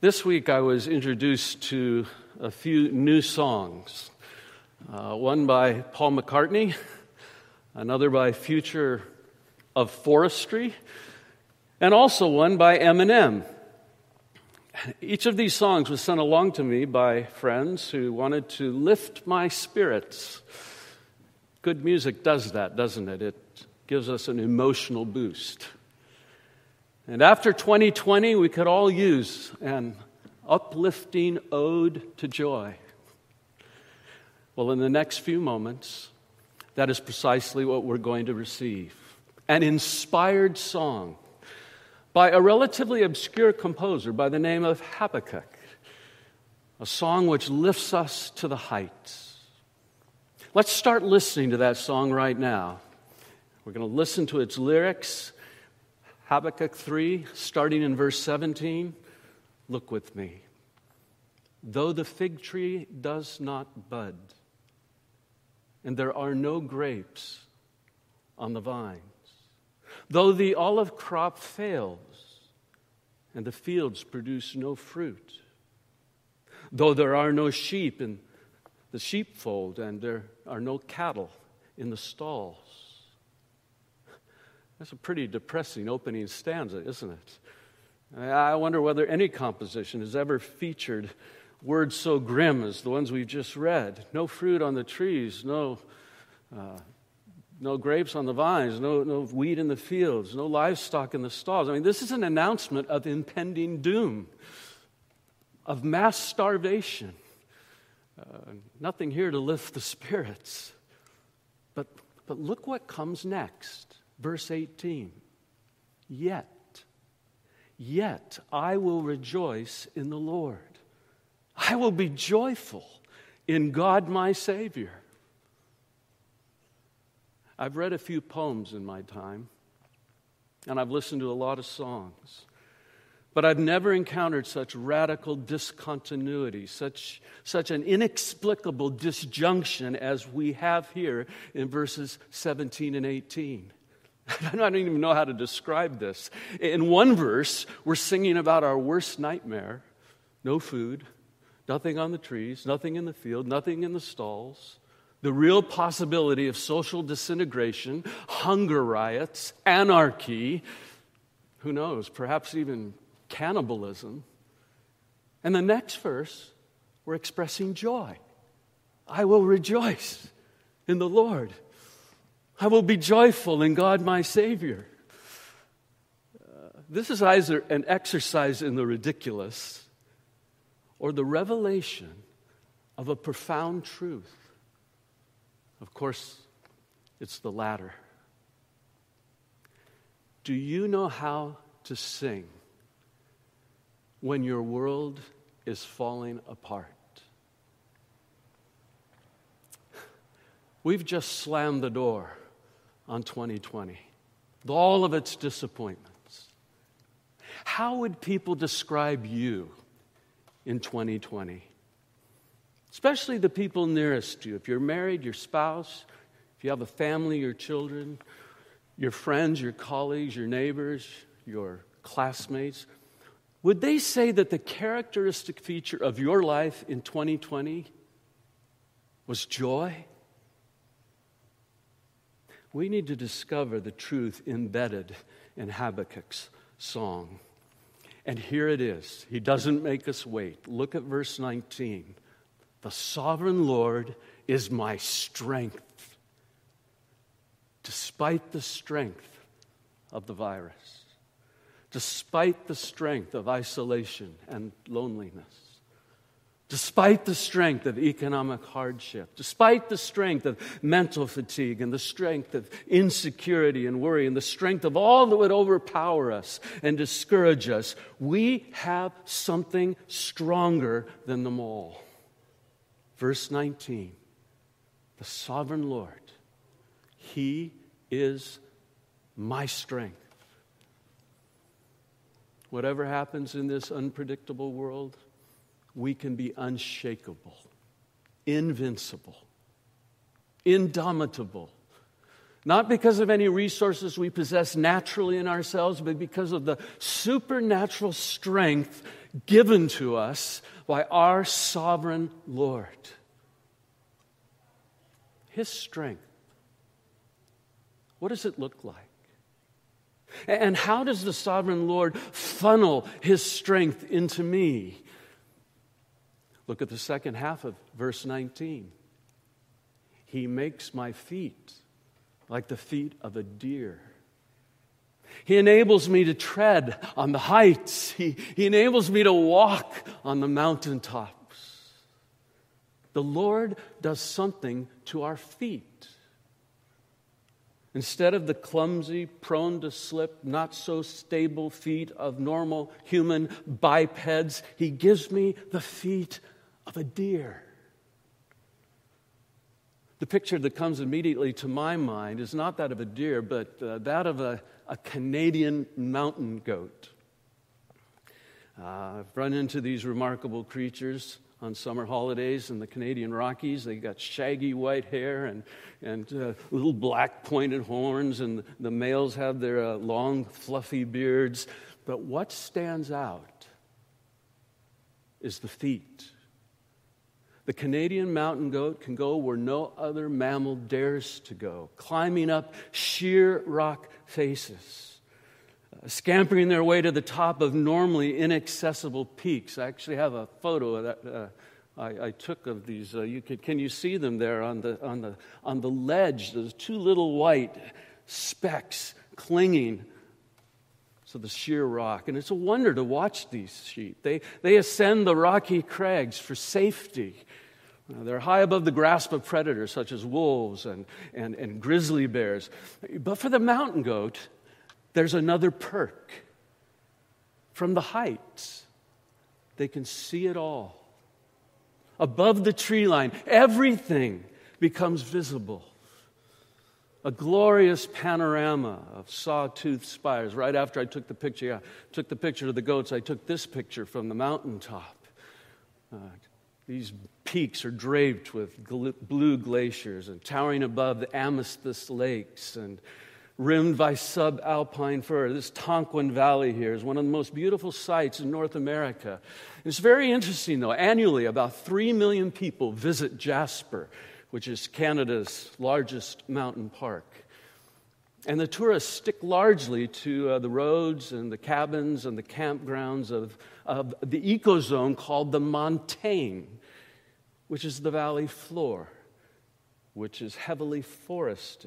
This week I was introduced to a few new songs. One by Paul McCartney, another by Future of Forestry, and also one by Eminem. Each of these songs was sent along to me by friends who wanted to lift my spirits. Good music does that, doesn't it? It gives us an emotional boost. And after 2020, we could all use an uplifting ode to joy. Well, in the next few moments, that is precisely what we're going to receive. An inspired song by a relatively obscure composer by the name of Habakkuk, a song which lifts us to the heights. Let's start listening to that song right now. We're going to listen to its lyrics. Habakkuk 3, starting in verse 17, look with me. Though the fig tree does not bud, and there are no grapes on the vines, though the olive crop fails, and the fields produce no fruit, though there are no sheep in the sheepfold, and there are no cattle in the stalls. That's a pretty depressing opening stanza, isn't it? I wonder whether any composition has ever featured words so grim as the ones we've just read. No fruit on the trees, no grapes on the vines, no wheat in the fields, no livestock in the stalls. I mean, this is an announcement of impending doom, of mass starvation. Nothing here to lift the spirits. But look what comes next. Verse 18, yet I will rejoice in the Lord. I will be joyful in God my Savior. I've read a few poems in my time, and I've listened to a lot of songs, but I've never encountered such radical discontinuity, such an inexplicable disjunction as we have here in verses 17 and 18. I don't even know how to describe this. In one verse, we're singing about our worst nightmare. No food, nothing on the trees, nothing in the field, nothing in the stalls. The real possibility of social disintegration, hunger riots, anarchy, who knows, perhaps even cannibalism. And the next verse, we're expressing joy. I will rejoice in the Lord. I will be joyful in God my Savior. This is either an exercise in the ridiculous or the revelation of a profound truth. Of course, it's the latter. Do you know how to sing when your world is falling apart? We've just slammed the door on 2020, with all of its disappointments. How would people describe you in 2020? Especially the people nearest to you. If you're married, your spouse, if you have a family, your children, your friends, your colleagues, your neighbors, your classmates, would they say that the characteristic feature of your life in 2020 was joy? We need to discover the truth embedded in Habakkuk's song. And here it is. He doesn't make us wait. Look at verse 19. The sovereign Lord is my strength, despite the strength of the virus, despite the strength of isolation and loneliness, despite the strength of economic hardship, despite the strength of mental fatigue and the strength of insecurity and worry and the strength of all that would overpower us and discourage us, we have something stronger than them all. Verse 19, the sovereign Lord, He is my strength. Whatever happens in this unpredictable world, we can be unshakable, invincible, indomitable. Not because of any resources we possess naturally in ourselves, but because of the supernatural strength given to us by our sovereign Lord. His strength. What does it look like? And how does the sovereign Lord funnel His strength into me? Look at the second half of verse 19. He makes my feet like the feet of a deer. He enables me to tread on the heights. He enables me to walk on the mountaintops. The Lord does something to our feet. Instead of the clumsy, prone to slip, not so stable feet of normal human bipeds, He gives me the feet of a deer. The picture that comes immediately to my mind is not that of a deer, but that of a Canadian mountain goat. I've run into these remarkable creatures on summer holidays in the Canadian Rockies. They got shaggy white hair and little black pointed horns, and the males have their long fluffy beards. But what stands out is the feet. The Canadian mountain goat can go where no other mammal dares to go, climbing up sheer rock faces, scampering their way to the top of normally inaccessible peaks. I actually have a photo of that I took of these. Can you see them there on the ledge? Those two little white specks clinging to the sheer rock, and it's a wonder to watch these sheep. They ascend the rocky crags for safety. They're high above the grasp of predators such as wolves and grizzly bears. But for the mountain goat, there's another perk. From the heights, they can see it all. Above the tree line, everything becomes visible. A glorious panorama of sawtooth spires. Right after I took the picture of the goats, I took this picture from the mountaintop. These peaks are draped with blue glaciers and towering above the amethyst lakes and rimmed by subalpine fir. This Tonquin Valley here is one of the most beautiful sights in North America. It's very interesting, though. Annually, about 3 million people visit Jasper, which is Canada's largest mountain park. And the tourists stick largely to the roads and the cabins and the campgrounds of the ecozone called the Montane, which is the valley floor, which is heavily forested.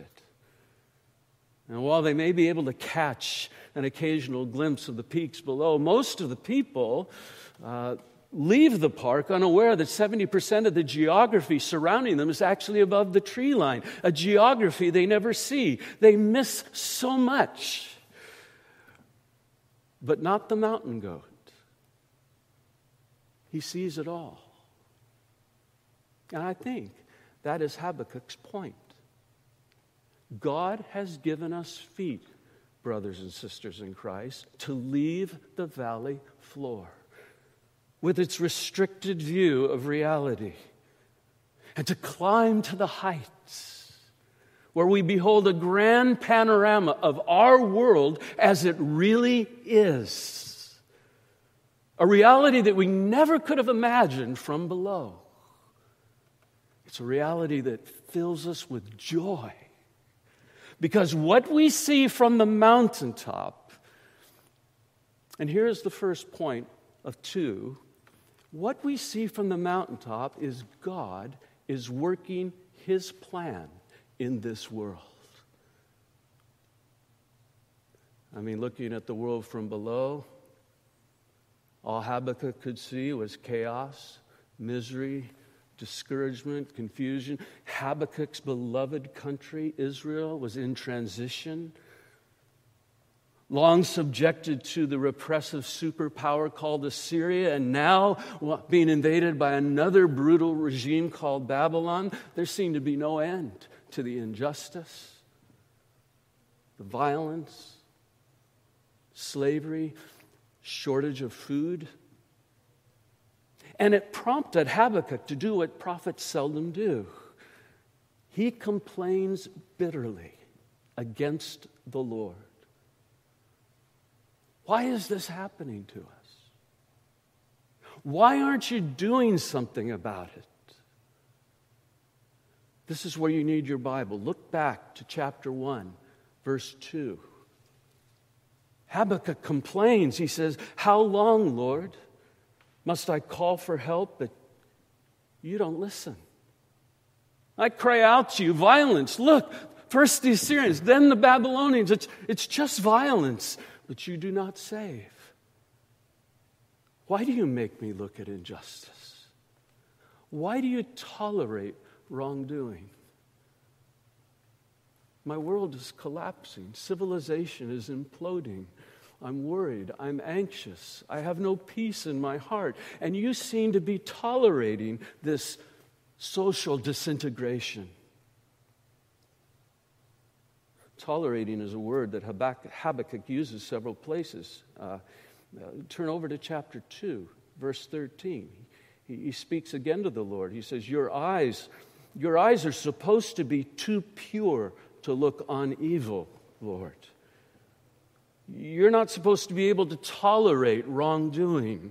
And while they may be able to catch an occasional glimpse of the peaks below, most of the people leave the park unaware that 70% of the geography surrounding them is actually above the tree line, a geography they never see. They miss so much. But not the mountain goat. He sees it all. And I think that is Habakkuk's point. God has given us feet, brothers and sisters in Christ, to leave the valley floor with its restricted view of reality, and to climb to the heights where we behold a grand panorama of our world as it really is. A reality that we never could have imagined from below. It's a reality that fills us with joy. Because what we see from the mountaintop, and here's the first point of two, what we see from the mountaintop is God is working His plan in this world. I mean, looking at the world from below, all Habakkuk could see was chaos, misery, discouragement, confusion. Habakkuk's beloved country, Israel, was in transition, long subjected to the repressive superpower called Assyria, and now being invaded by another brutal regime called Babylon. There seemed to be no end to the injustice, the violence, slavery, shortage of food. And it prompted Habakkuk to do what prophets seldom do. He complains bitterly against the Lord. Why is this happening to us? Why aren't you doing something about it? This is where you need your Bible. Look back to chapter 1, verse 2. Habakkuk complains. He says, "How long, Lord, must I call for help, but you don't listen? I cry out to you, violence. Look, first the Assyrians, then the Babylonians. It's just violence, but you do not save. Why do you make me look at injustice? Why do you tolerate wrongdoing? My world is collapsing. Civilization is imploding. I'm worried. I'm anxious. I have no peace in my heart. And you seem to be tolerating this social disintegration." Tolerating is a word that Habakkuk uses several places. Turn over to chapter 2, verse 13. He speaks again to the Lord. He says, Your eyes are supposed to be too pure to look on evil, Lord. You're not supposed to be able to tolerate wrongdoing.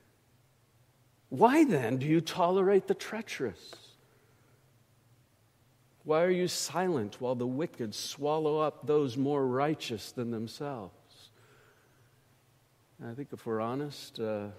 Why then do you tolerate the treacherous? Why are you silent while the wicked swallow up those more righteous than themselves? And I think if we're honest,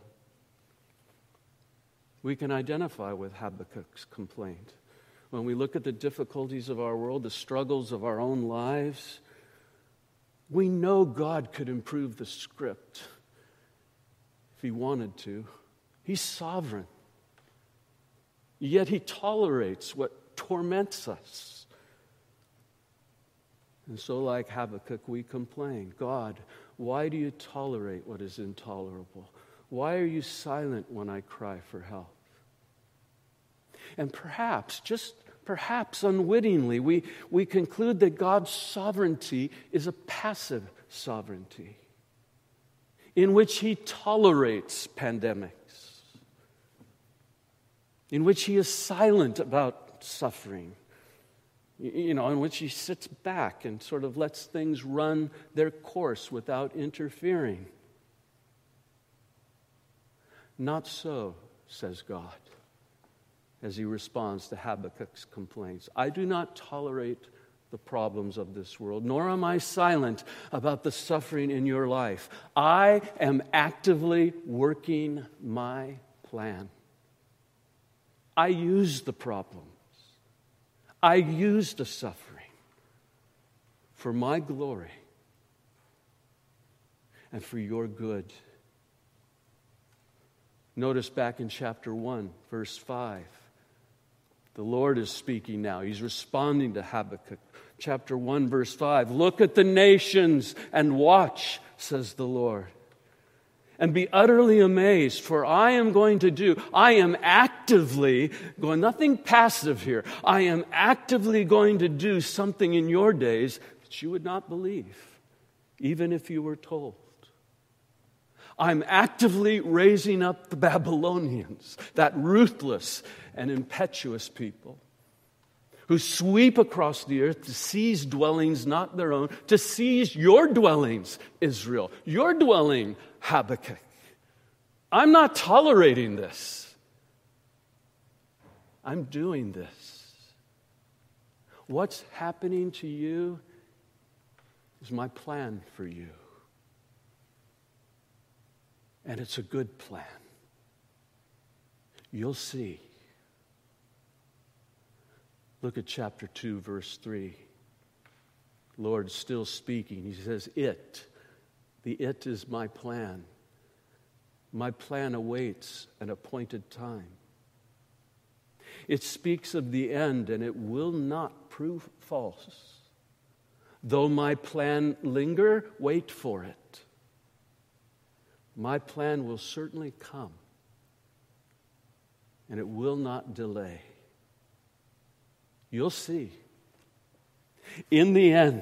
we can identify with Habakkuk's complaint. When we look at the difficulties of our world, the struggles of our own lives, we know God could improve the script if He wanted to. He's sovereign. Yet He tolerates what torments us. And so, like Habakkuk, we complain, God, why do you tolerate what is intolerable? Why are you silent when I cry for help? And perhaps unwittingly, we conclude that God's sovereignty is a passive sovereignty in which He tolerates pandemics, in which He is silent about suffering, in which He sits back and sort of lets things run their course without interfering. Not so, says God, as He responds to Habakkuk's complaints. I do not tolerate the problems of this world, nor am I silent about the suffering in your life. I am actively working my plan. I use the problems. I use the suffering for my glory and for your good. Notice back in chapter 1, verse 5. The Lord is speaking now. He's responding to Habakkuk. Chapter 1, verse 5. Look at the nations and watch, says the Lord, and be utterly amazed, for I am actively going, nothing passive here. I am actively going to do something in your days that you would not believe, even if you were told. I'm actively raising up the Babylonians, that ruthless and impetuous people who sweep across the earth to seize dwellings not their own, to seize your dwellings, Israel, your dwelling, Habakkuk. I'm not tolerating this. I'm doing this. What's happening to you is my plan for you. And it's a good plan. You'll see. Look at chapter 2, verse 3. Lord's still speaking. He says, the it is my plan. My plan awaits an appointed time. It speaks of the end, and it will not prove false. Though my plan linger, wait for it. My plan will certainly come, and it will not delay. You'll see. In the end,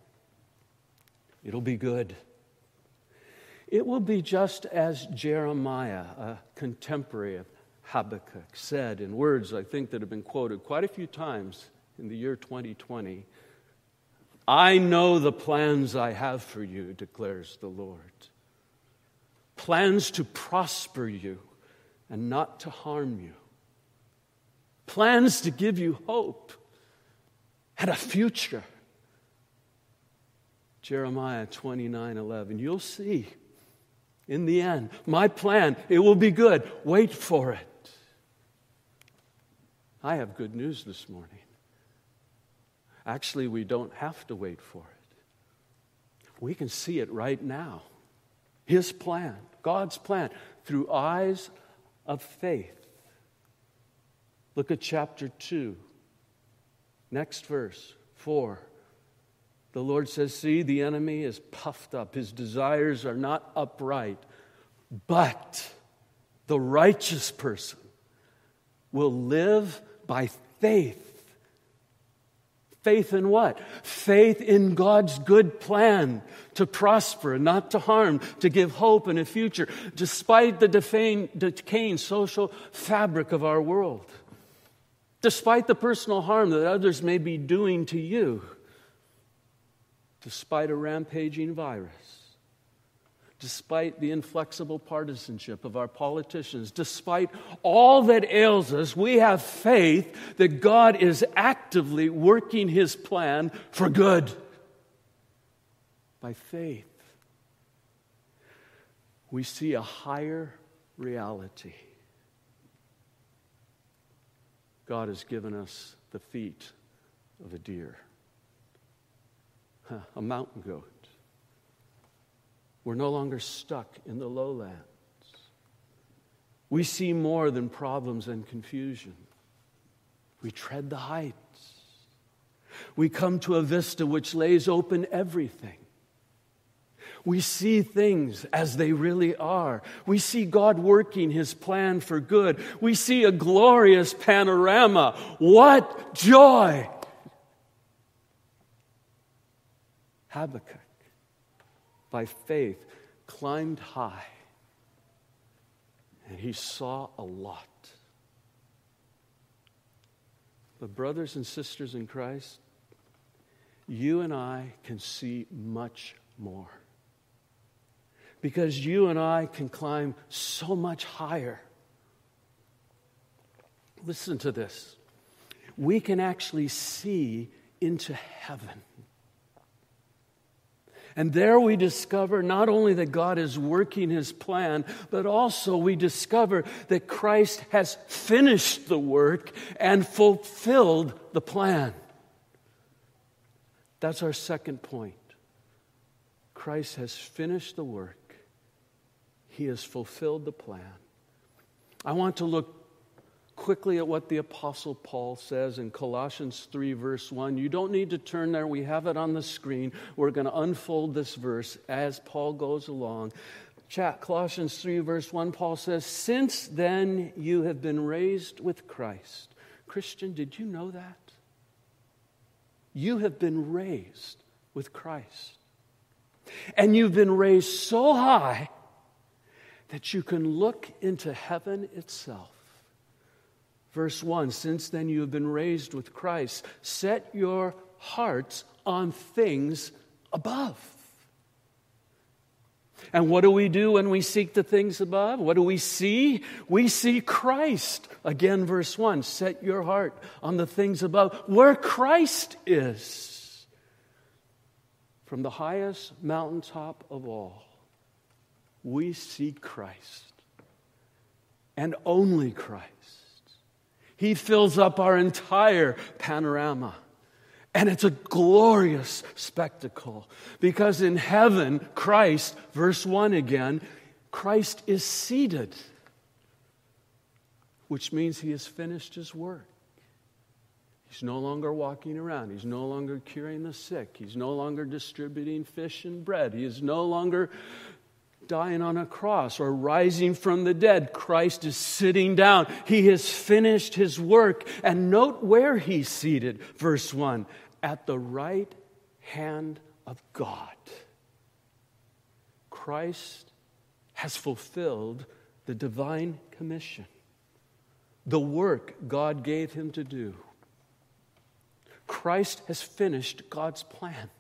it'll be good. It will be just as Jeremiah, a contemporary of Habakkuk, said in words I think that have been quoted quite a few times in the year 2020. I know the plans I have for you, declares the Lord. Plans to prosper you and not to harm you. Plans to give you hope and a future. Jeremiah 29:11. You'll see in the end, my plan, it will be good. Wait for it. I have good news this morning. Actually, we don't have to wait for it. We can see it right now. His plan, God's plan, through eyes of faith. Look at chapter 2. Next verse, 4. The Lord says, see, the enemy is puffed up. His desires are not upright. But the righteous person will live by faith. Faith in what? Faith in God's good plan to prosper and not to harm, to give hope and a future, despite the decaying social fabric of our world. Despite the personal harm that others may be doing to you. Despite a rampaging virus. Despite the inflexible partisanship of our politicians, despite all that ails us, we have faith that God is actively working His plan for good. By faith, we see a higher reality. God has given us the feet of a deer, a mountain goat. We're no longer stuck in the lowlands. We see more than problems and confusion. We tread the heights. We come to a vista which lays open everything. We see things as they really are. We see God working His plan for good. We see a glorious panorama. What joy! Habakkuk, by faith, climbed high, and he saw a lot. But brothers and sisters in Christ, you and I can see much more. Because you and I can climb so much higher. Listen to this. We can actually see into heaven. And there we discover not only that God is working His plan, but also we discover that Christ has finished the work and fulfilled the plan. That's our second point. Christ has finished the work. He has fulfilled the plan. I want to look quickly at what the Apostle Paul says in Colossians 3, verse 1. You don't need to turn there. We have it on the screen. We're going to unfold this verse as Paul goes along. Colossians 3, verse 1, Paul says, since then you have been raised with Christ. Christian, did you know that? You have been raised with Christ. And you've been raised so high that you can look into heaven itself. Verse 1, since then you have been raised with Christ. Set your hearts on things above. And what do we do when we seek the things above? What do we see? We see Christ. Again, verse 1, set your heart on the things above, where Christ is. From the highest mountaintop of all, we see Christ. And only Christ. He fills up our entire panorama. And it's a glorious spectacle. Because in heaven, Christ, verse 1 again, Christ is seated. Which means He has finished His work. He's no longer walking around. He's no longer curing the sick. He's no longer distributing fish and bread. He is no longer dying on a cross or rising from the dead. Christ is sitting down. He has finished His work. And note where He's seated. Verse 1, at the right hand of God. Christ has fulfilled the divine commission. The work God gave Him to do. Christ has finished God's plan,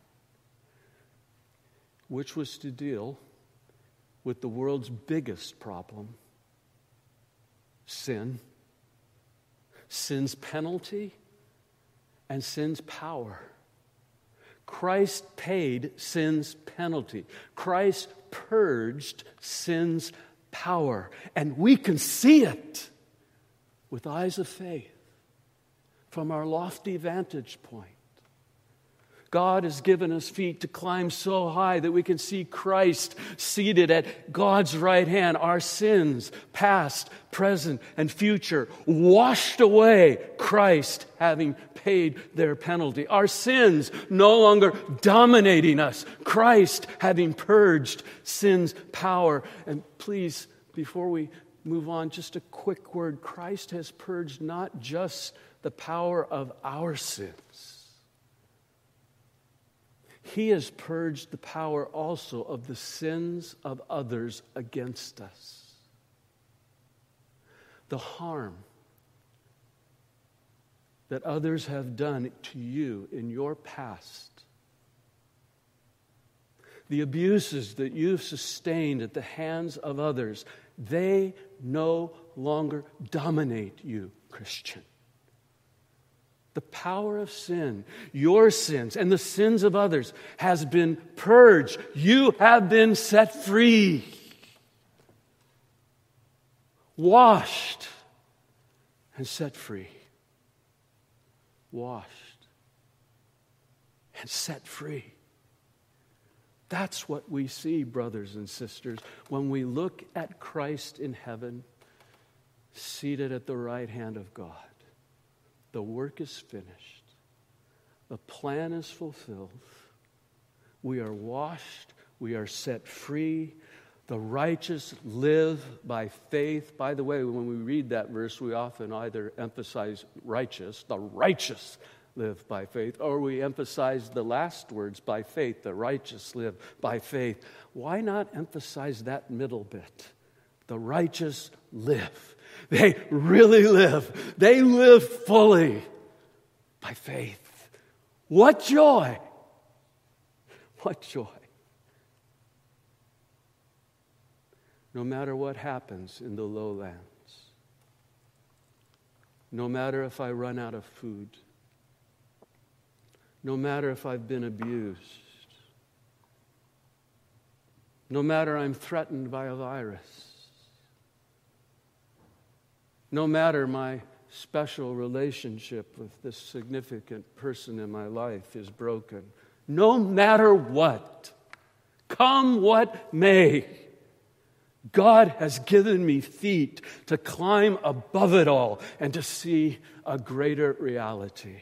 which was to deal with the world's biggest problem, sin, sin's penalty, and sin's power. Christ paid sin's penalty. Christ purged sin's power. And we can see it with eyes of faith from our lofty vantage point. God has given us feet to climb so high that we can see Christ seated at God's right hand. Our sins, past, present, and future, washed away, Christ having paid their penalty. Our sins no longer dominating us, Christ having purged sin's power. And please, before we move on, just a quick word. Christ has purged not just the power of our sins. He has purged the power also of the sins of others against us. The harm that others have done to you in your past. The abuses that you've sustained at the hands of others, they no longer dominate you, Christian. The power of sin, your sins, and the sins of others has been purged. You have been set free, washed, and set free. Washed and set free. That's what we see, brothers and sisters, when we look at Christ in heaven, seated at the right hand of God. The work is finished. The plan is fulfilled. We are washed. We are set free. The righteous live by faith. By the way, when we read that verse, we often either emphasize righteous, the righteous live by faith, or we emphasize the last words, by faith, the righteous live by faith. Why not emphasize that middle bit? The righteous live. They really live. They live fully by faith. What joy! What joy! No matter what happens in the lowlands, no matter if I run out of food, no matter if I've been abused, no matter I'm threatened by a virus, no matter my special relationship with this significant person in my life is broken, no matter what, come what may, God has given me feet to climb above it all and to see a greater reality.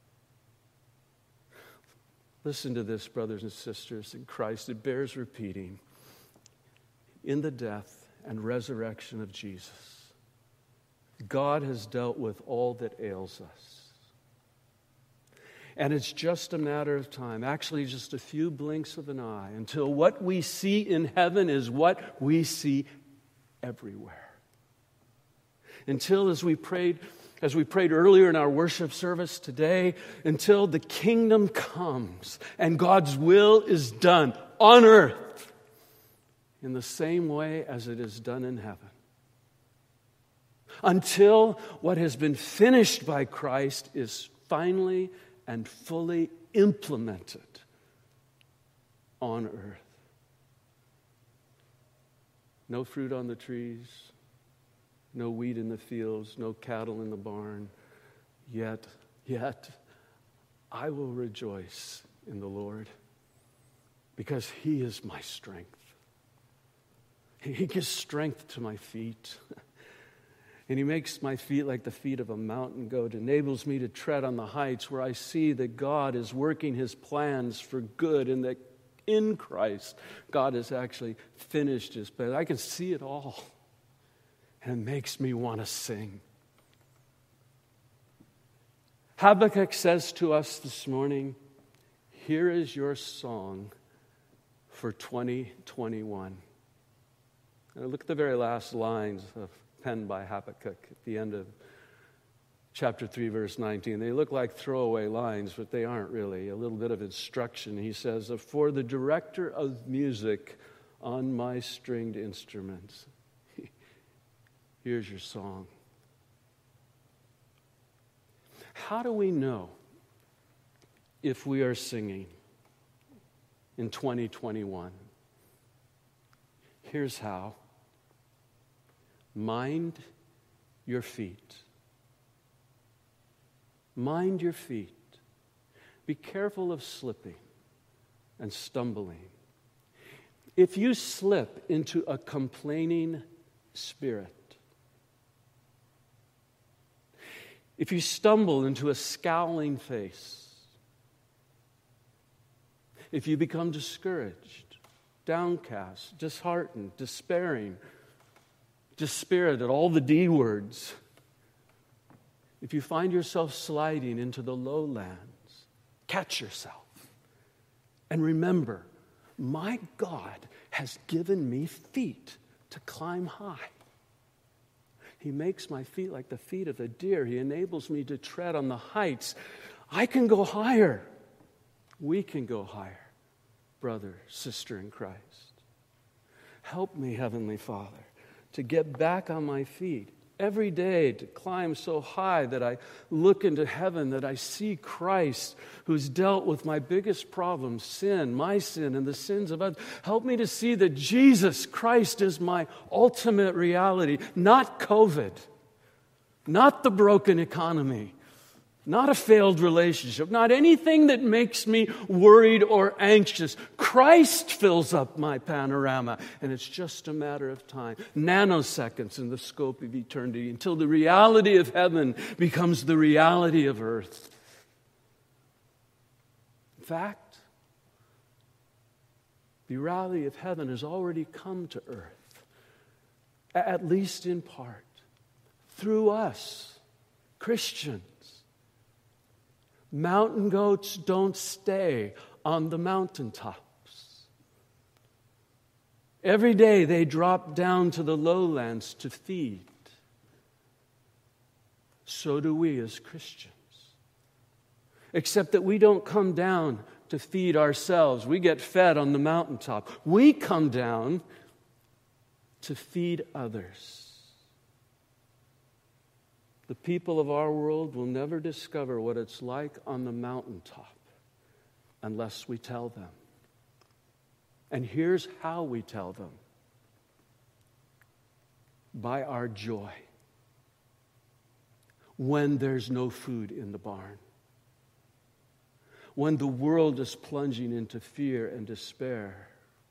Listen to this, brothers and sisters in Christ. It bears repeating. In the death and resurrection of Jesus, God has dealt with all that ails us. And it's just a matter of time, actually just a few blinks of an eye, until what we see in heaven is what we see everywhere. Until, as we prayed earlier in our worship service today, until the kingdom comes and God's will is done on earth in the same way as it is done in heaven. Until what has been finished by Christ is finally and fully implemented on earth. No fruit on the trees, no wheat in the fields, no cattle in the barn. Yet, I will rejoice in the Lord because He is my strength. He gives strength to my feet. And He makes my feet like the feet of a mountain goat, enables me to tread on the heights where I see that God is working His plans for good and that in Christ, God has actually finished His plan. I can see it all. And it makes me want to sing. Habakkuk says to us this morning, here is your song for 2021. Now look at the very last lines penned by Habakkuk at the end of chapter 3, verse 19. They look like throwaway lines, but they aren't really. A little bit of instruction. He says, for the director of music on my stringed instruments. Here's your song. How do we know if we are singing in 2021? Here's how. Mind your feet. Mind your feet. Be careful of slipping and stumbling. If you slip into a complaining spirit, if you stumble into a scowling face, if you become discouraged, downcast, disheartened, despairing, dispirited, all the D words, if you find yourself sliding into the lowlands, catch yourself and remember, my God has given me feet to climb high. He makes my feet like the feet of a deer. He enables me to tread on the heights. I can go higher. We can go higher, brother, sister in Christ. Help me, Heavenly Father, to get back on my feet every day, to climb so high that I look into heaven, that I see Christ who's dealt with my biggest problem, sin, my sin, and the sins of others. Help me to see that Jesus Christ is my ultimate reality, not COVID, not the broken economy, not a failed relationship, not anything that makes me worried or anxious. Christ fills up my panorama, and it's just a matter of time, nanoseconds in the scope of eternity, until the reality of heaven becomes the reality of earth. In fact, the reality of heaven has already come to earth, at least in part, through us, Christians. Mountain goats don't stay on the mountaintops. Every day they drop down to the lowlands to feed. So do we as Christians. Except that we don't come down to feed ourselves. We get fed on the mountaintop. We come down to feed others. The people of our world will never discover what it's like on the mountaintop unless we tell them. And here's how we tell them. By our joy. When there's no food in the barn. When the world is plunging into fear and despair.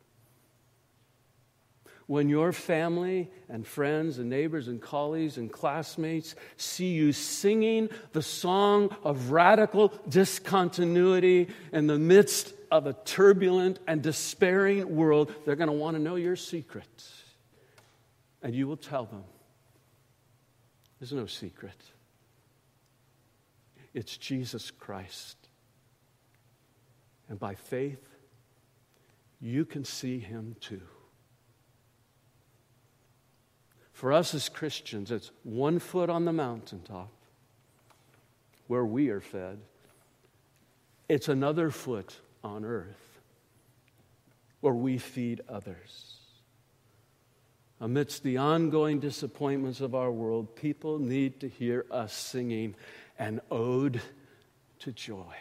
When your family and friends and neighbors and colleagues and classmates see you singing the song of radical discontinuity in the midst of a turbulent and despairing world, they're going to want to know your secret. And you will tell them, there's no secret. It's Jesus Christ. And by faith, you can see Him too. For us as Christians, it's one foot on the mountaintop where we are fed. It's another foot on earth where we feed others. Amidst the ongoing disappointments of our world, people need to hear us singing an ode to joy.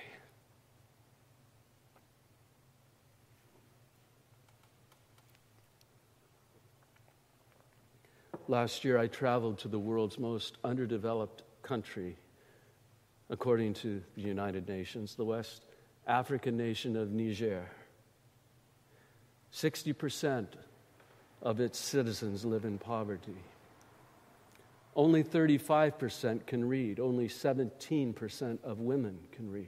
Last year, I traveled to the world's most underdeveloped country, according to the United Nations, the West African nation of Niger. 60% of its citizens live in poverty. Only 35% can read. Only 17% of women can read.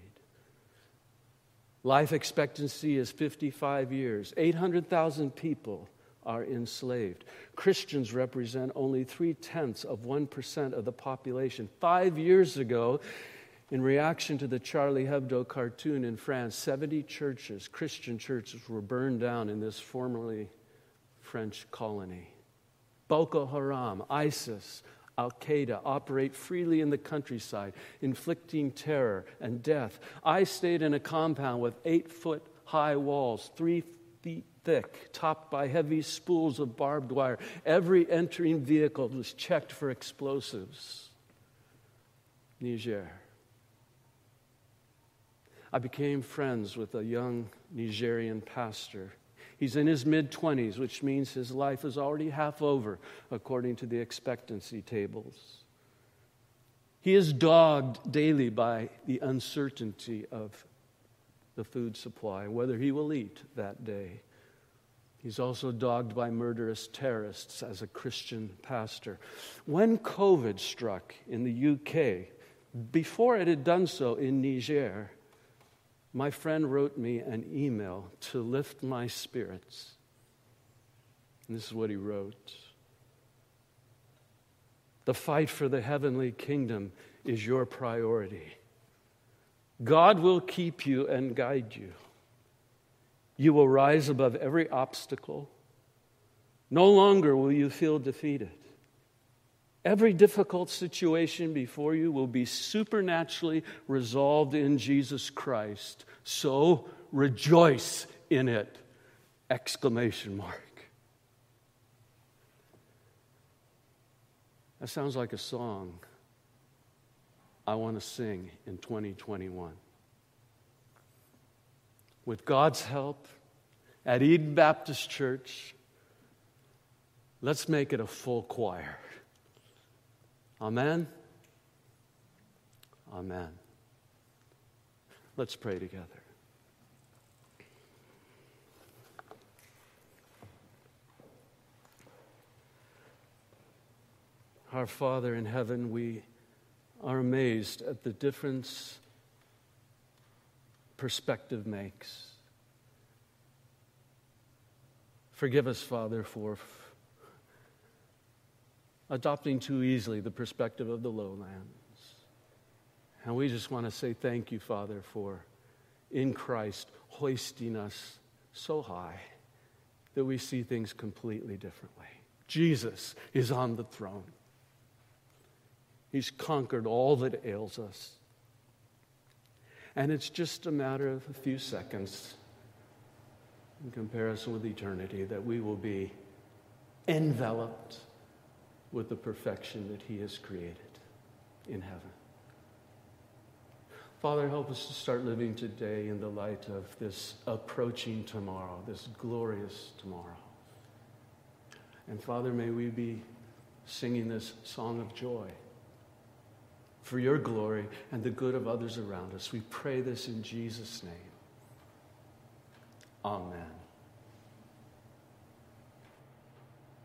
Life expectancy is 55 years. 800,000 people are enslaved. Christians represent only 0.3% of the population. 5 years ago, in reaction to the Charlie Hebdo cartoon in France, 70 churches, Christian churches, were burned down in this formerly French colony. Boko Haram, ISIS, Al-Qaeda operate freely in the countryside, inflicting terror and death. I stayed in a compound with 8-foot high walls, 3 feet thick, topped by heavy spools of barbed wire. Every entering vehicle was checked for explosives. Niger. I became friends with a young Nigerian pastor. He's in his mid-20s, which means his life is already half over, according to the expectancy tables. He is dogged daily by the uncertainty of the food supply, whether he will eat that day. He's also dogged by murderous terrorists as a Christian pastor. When COVID struck in the UK, before it had done so in Niger, my friend wrote me an email to lift my spirits. And this is what he wrote. The fight for the heavenly kingdom is your priority. God will keep you and guide you. You will rise above every obstacle. No longer will you feel defeated. Every difficult situation before you will be supernaturally resolved in Jesus Christ. So rejoice in it! Exclamation mark. That sounds like a song I want to sing in 2021. With God's help, at Eden Baptist Church, let's make it a full choir. Amen? Amen. Let's pray together. Our Father in heaven, we are amazed at the difference perspective makes. Forgive us, Father, for adopting too easily the perspective of the lowlands. And we just want to say thank you, Father, for in Christ hoisting us so high that we see things completely differently. Jesus is on the throne. He's conquered all that ails us. And it's just a matter of a few seconds in comparison with eternity that we will be enveloped with the perfection that He has created in heaven. Father, help us to start living today in the light of this approaching tomorrow, this glorious tomorrow. And Father, may we be singing this song of joy for your glory and the good of others around us. We pray this in Jesus' name. Amen.